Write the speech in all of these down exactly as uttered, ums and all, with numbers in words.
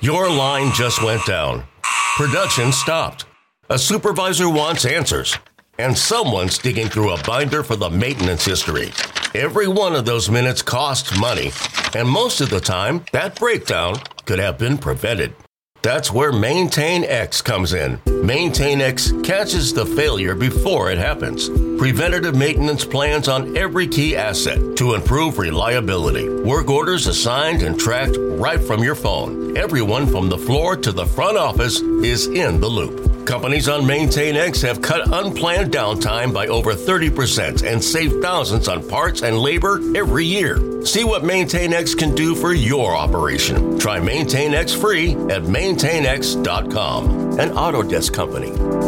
Your line just went down. Production stopped. A supervisor wants answers. And someone's digging through a binder for the maintenance history. Every one of those minutes costs money. And most of the time, that breakdown could have been prevented. That's where MaintainX comes in. MaintainX catches the failure before it happens. Preventative maintenance plans on every key asset to improve reliability. Work orders assigned and tracked right from your phone. Everyone from the floor to the front office is in the loop. Companies on MaintainX have cut unplanned downtime by over thirty percent and saved thousands on parts and labor every year. See what MaintainX can do for your operation. Try MaintainX free at maintain x dot com, an Autodesk company.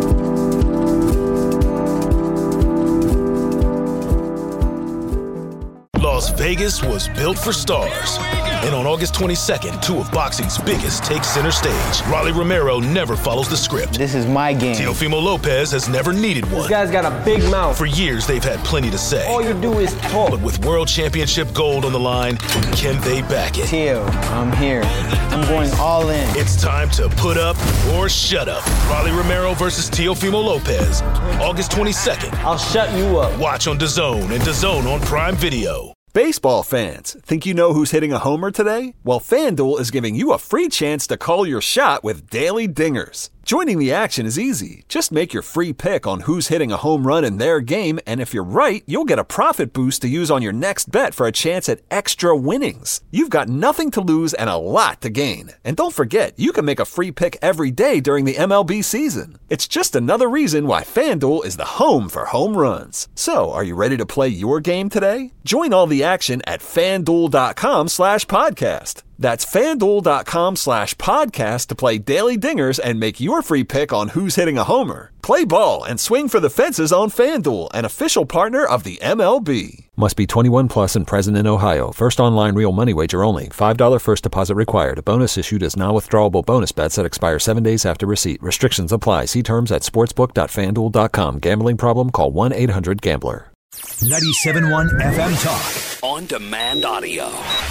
Las Vegas was built for stars. And on August twenty-second, two of boxing's biggest take center stage. Rolly Romero never follows the script. This is my game. Teofimo Lopez has never needed one. This guy's got a big mouth. For years, they've had plenty to say. All you do is talk. But with World Championship gold on the line, can they back it? Teo, I'm here. I'm going all in. It's time to put up or shut up. Rolly Romero versus Teofimo Lopez. August twenty-second. I'll shut you up. Watch on DAZN and DAZN on Prime Video. Baseball fans, think you know who's hitting a homer today? Well, FanDuel is giving you a free chance to call your shot with Daily Dingers. Joining the action is easy. Just make your free pick on who's hitting a home run in their game, and if you're right, you'll get a profit boost to use on your next bet for a chance at extra winnings. You've got nothing to lose and a lot to gain. And don't forget, you can make a free pick every day during the M L B season. It's just another reason why FanDuel is the home for home runs. So, are you ready to play your game today? Join all the action at FanDuel.com slash podcast. That's FanDuel.com slash podcast to play Daily Dingers and make your free pick on who's hitting a homer. Play ball and swing for the fences on FanDuel, an official partner of the M L B. Must be twenty-one plus and present in Ohio. First online real money wager only. five dollars first deposit required. A bonus issued as non-withdrawable bonus bets that expire seven days after receipt. Restrictions apply. See terms at sportsbook dot fan duel dot com. Gambling problem? Call one eight hundred gambler. ninety-seven point one F M Talk. On demand audio.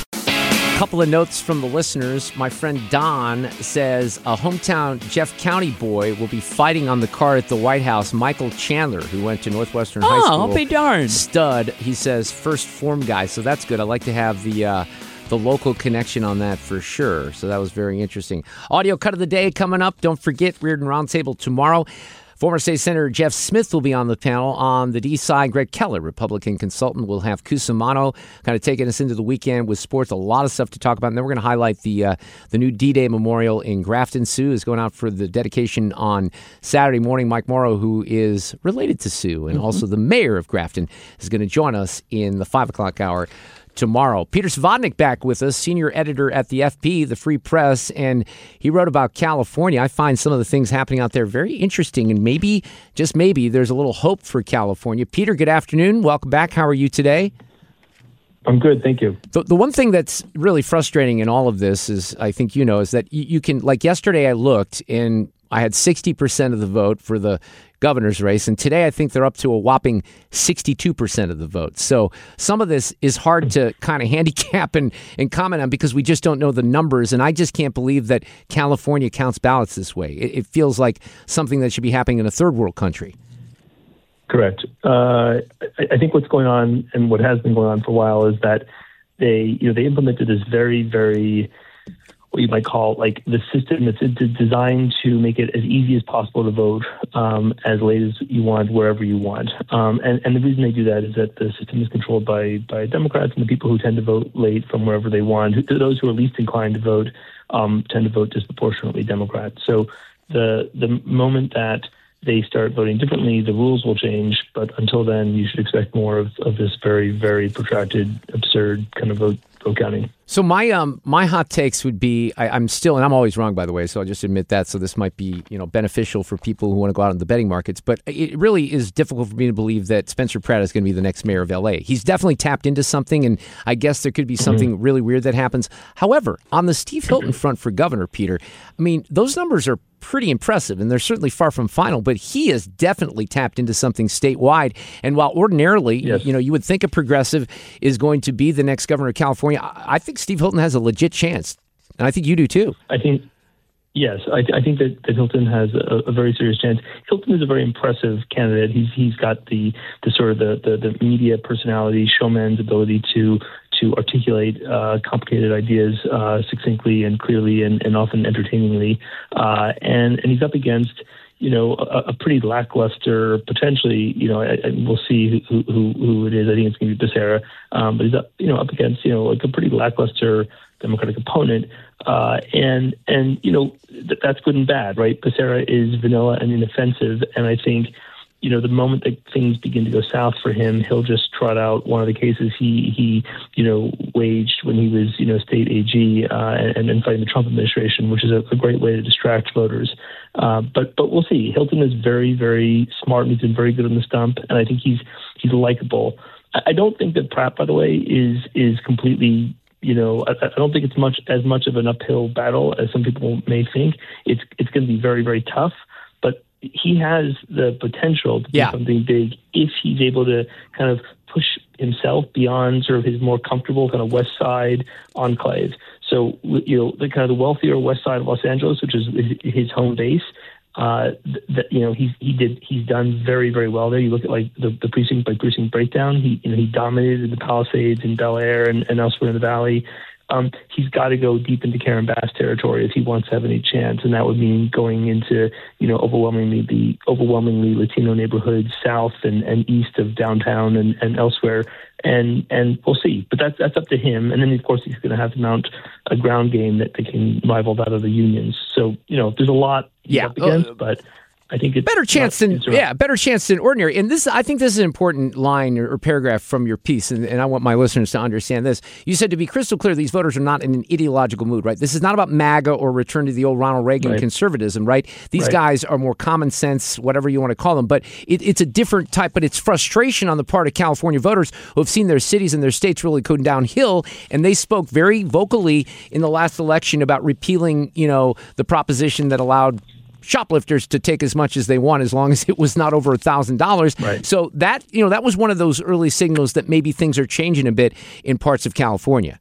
Couple of notes from the listeners. My friend Don says a hometown Jeff County boy will be fighting on the card at the White House. Michael Chandler, who went to Northwestern oh, High School. I'll be darned. Stud. He says first form guy. So that's good. I like to have the uh, the local connection on that for sure. So that was very interesting. Audio cut of the day coming up. Don't forget Reardon Roundtable tomorrow. Former State Senator Jeff Smith will be on the panel. On the D side, Greg Keller, Republican consultant, will have Cusimano kind of taking us into the weekend with sports. A lot of stuff to talk about. And then we're going to highlight the uh, the new D-Day Memorial in Grafton. Sue is going out for the dedication on Saturday morning. Mike Morrow, who is related to Sue and mm-hmm. also the mayor of Grafton, is going to join us in the five o'clock hour tomorrow. Peter Svodnik back with us, senior editor at the F P, the Free Press, and he wrote about California. I find some of the things happening out there very interesting, and maybe, just maybe, there's a little hope for California. Peter, good afternoon. Welcome back. How are you today? I'm good, thank you. The, the one thing that's really frustrating in all of this is, I think you know, is that you, you can, like yesterday I looked, and I had sixty percent of the vote for the governor's race, and today I think they're up to a whopping sixty-two percent of the vote. So some of this is hard to kind of handicap and, and comment on because we just don't know the numbers, and I just can't believe that California counts ballots this way. It, it feels like something that should be happening in a third world country. Correct. Uh, I, I think what's going on, and what has been going on for a while, is that they, you know, they implemented this very, very, what you might call like the system that's designed to make it as easy as possible to vote um, as late as you want, wherever you want. Um, and, and the reason they do that is that the system is controlled by by Democrats, and the people who tend to vote late from wherever they want, those who are least inclined to vote, um, tend to vote disproportionately Democrat. So the the moment that they start voting differently, the rules will change. But until then, you should expect more of, of this very, very protracted, absurd kind of vote, vote counting. So my um my hot takes would be I, I'm still, and I'm always wrong, by the way, so I'll just admit that. So this might be, you know, beneficial for people who want to go out in the betting markets. But it really is difficult for me to believe that Spencer Pratt is going to be the next mayor of L A. He's definitely tapped into something, and I guess there could be something mm-hmm. really weird that happens. However, on the Steve Hilton front for governor, Peter, I mean, those numbers are pretty impressive, and they're certainly far from final, but he has definitely tapped into something statewide. And while ordinarily, yes. you know, you would think a progressive is going to be the next governor of California, I think Steve Hilton has a legit chance. And I think you do too. I think, yes, I, I think that, that Hilton has a, a very serious chance. Hilton is a very impressive candidate. He's he's got the, the sort of the, the, the media personality, showman's ability to to articulate uh, complicated ideas uh, succinctly and clearly and, and often entertainingly. Uh, and, and he's up against, you know, a, a pretty lackluster, potentially, you know, I, I, we'll see who, who who it is. I think it's going to be Becerra. Um, but he's up, you know, up against, you know, like a pretty lackluster Democratic opponent. Uh, and, and you know, th- that's good and bad, right? Becerra is vanilla and inoffensive. And I think, you know, the moment that things begin to go south for him, he'll just trot out one of the cases he, he you know, waged when he was, you know, state A G uh, and, and fighting the Trump administration, which is a, a great way to distract voters. Uh, but but we'll see. Hilton is very, very smart, and he's been very good on the stump, and I think he's he's likable. I, I don't think that Pratt, by the way, is is completely, you know, I, I don't think it's much as much of an uphill battle as some people may think. It's it's going to be very, very tough, but he has the potential to do yeah. something big if he's able to kind of push himself beyond sort of his more comfortable kind of West Side enclave. So, you know, the kind of the wealthier West Side of Los Angeles, which is his home base, uh, that, you know, he's, he did, he's done very, very well there. You look at like the, the precinct by precinct breakdown. He, you know, he dominated the Palisades in Bel Air and, and elsewhere in the Valley. Um, he's got to go deep into Karen Bass territory if he wants to have any chance, and that would mean going into, you know, overwhelmingly the overwhelmingly Latino neighborhoods south and, and east of downtown and, and elsewhere, and and we'll see. But that's that's up to him, and then of course he's going to have to mount a ground game that, that can rival that of the unions. So you know, there's a lot he's yeah. up against, uh, but I think it's better chance not, than yeah, better chance than ordinary. And this, I think, this is an important line or, or paragraph from your piece, and, and I want my listeners to understand this. You said, to be crystal clear, these voters are not in an ideological mood, right? This is not about MAGA or return to the old Ronald Reagan right. conservatism, right? These right. guys are more common sense, whatever you want to call them, but it, it's a different type. But it's frustration on the part of California voters who have seen their cities and their states really go downhill, and they spoke very vocally in the last election about repealing, you know, the proposition that allowed shoplifters to take as much as they want as long as it was not over a thousand dollars. So that, you know, that was one of those early signals that maybe things are changing a bit in parts of California.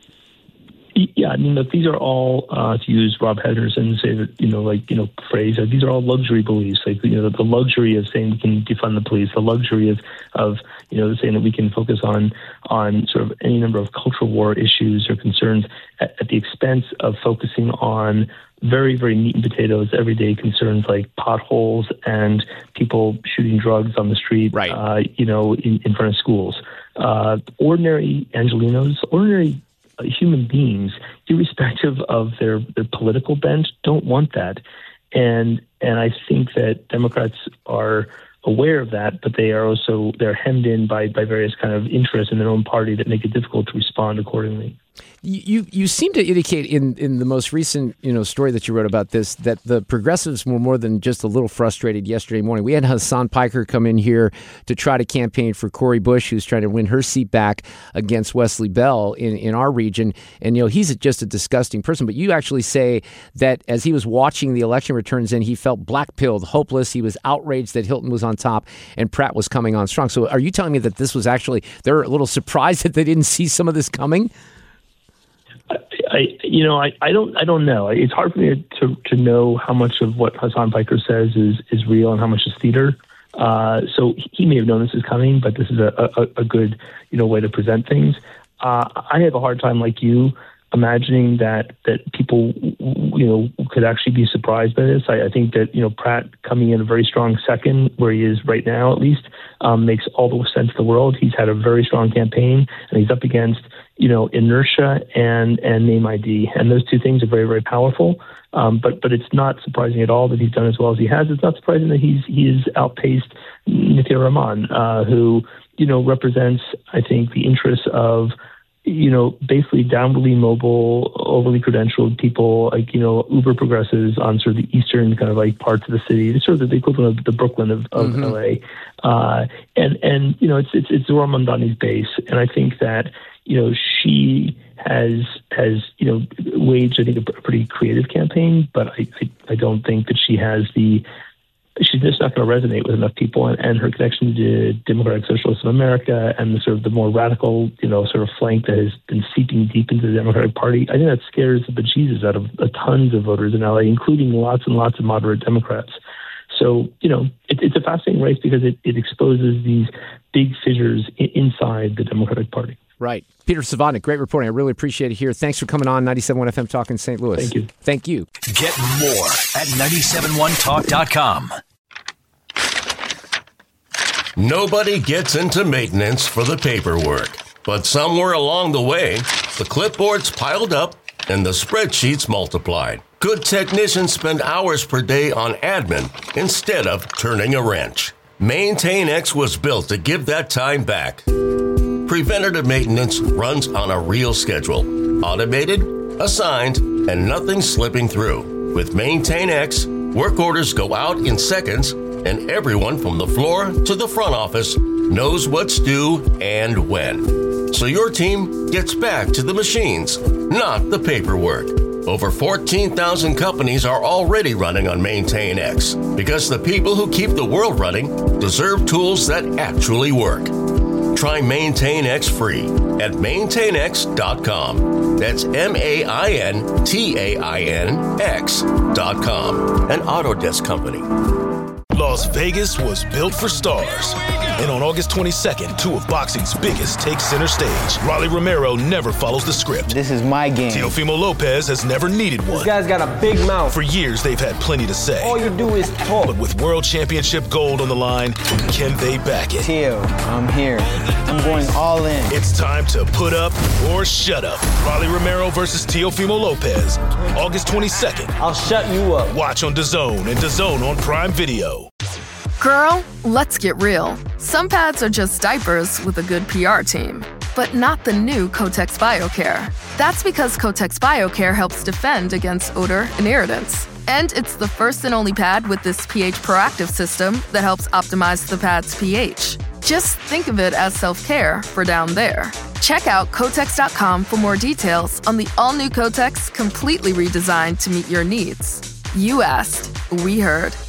Yeah, I mean, look, these are all, uh, to use Rob Henderson's, you know, like, you know, phrase, uh, these are all luxury beliefs. Like, you know, the, the luxury of saying we can defund the police, the luxury of, of, you know, saying that we can focus on, on sort of any number of cultural war issues or concerns at, at the expense of focusing on very, very meat and potatoes, everyday concerns like potholes and people shooting drugs on the street, right. uh, you know, in, in front of schools. Uh, ordinary Angelinos, ordinary uh, human beings, irrespective of their, their political bent, don't want that. And and I think that Democrats are aware of that, but they are also, they're hemmed in by, by various kind of interests in their own party that make it difficult to respond accordingly. You you seem to indicate in, in the most recent, you know, story that you wrote about this that the progressives were more than just a little frustrated yesterday morning. We had Hassan Piker come in here to try to campaign for Cori Bush, who's trying to win her seat back against Wesley Bell in, in our region. And, you know, he's just a disgusting person. But you actually say that as he was watching the election returns in, he felt black-pilled, hopeless. He was outraged that Hilton was on top and Pratt was coming on strong. So are you telling me that this was actually, they're a little surprised that they didn't see some of this coming? I, I, you know, I, I don't, I don't know. It's hard for me to to know how much of what Hassan Piker says is is real and how much is theater. Uh, so he may have known this is coming, but this is a, a, a good, you know, way to present things. Uh, I have a hard time, like you, imagining that that people, you know, could actually be surprised by this. I, I think that, you know, Pratt coming in a very strong second, where he is right now, at least, um, makes all the sense in the world. He's had a very strong campaign, and he's up against, you know, inertia and and name I D, and those two things are very, very powerful. Um, but but it's not surprising at all that he's done as well as he has. It's not surprising that he's he has outpaced Nithya Rahman, uh, who, you know, represents, I think, the interests of, you know, basically downwardly mobile, overly credentialed people, like, you know, uber progressives on sort of the eastern kind of like parts of the city. It's sort of the equivalent of the Brooklyn of, of mm-hmm. L A. Uh, and, and, you know, it's, it's, it's Zohran Mamdani's base. And I think that, you know, she has, has, you know, waged, I think, a pretty creative campaign, but I, I, I don't think that she has the, she's just not going to resonate with enough people, and, and her connection to Democratic Socialists of America and the sort of the more radical, you know, sort of flank that has been seeping deep into the Democratic Party, I think that scares the bejesus out of uh, tons of voters in L A, including lots and lots of moderate Democrats. So, you know, it, it's a fascinating race because it, it exposes these big fissures I- inside the Democratic Party. Right. Peter Savodnik, great reporting. I really appreciate it here. Thanks for coming on ninety-seven point one F M Talk in Saint Louis. Thank you. Thank you. Get more at nine seven one talk dot com. Nobody gets into maintenance for the paperwork, but somewhere along the way, the clipboards piled up and the spreadsheets multiplied. Good technicians spend hours per day on admin instead of turning a wrench. MaintainX was built to give that time back. Preventative maintenance runs on a real schedule, automated, assigned, and nothing slipping through. With MaintainX, work orders go out in seconds, and everyone from the floor to the front office knows what's due and when. So your team gets back to the machines, not the paperwork. Over fourteen thousand companies are already running on MaintainX because the people who keep the world running deserve tools that actually work. Try MaintainX free at maintain x dot com. That's M A I N T A I N X dot com. An Autodesk company. Las Vegas was built for stars. And on August twenty-second, two of boxing's biggest take center stage. Rolly Romero never follows the script. This is my game. Teofimo Lopez has never needed one. This guy's got a big mouth. For years, they've had plenty to say. All you do is talk. But with world championship gold on the line, can they back it? Teo, I'm here. I'm going all in. It's time to put up or shut up. Rolly Romero versus Teofimo Lopez. August twenty-second. I'll shut you up. Watch on DAZN and DAZN on Prime Video. Girl, let's get real. Some pads are just diapers with a good P R team, but not the new Kotex BioCare. That's because Kotex BioCare helps defend against odor and irritants. And it's the first and only pad with this pH proactive system that helps optimize the pad's pH. Just think of it as self-care for down there. Check out Kotex dot com for more details on the all-new Kotex, completely redesigned to meet your needs. You asked, we heard.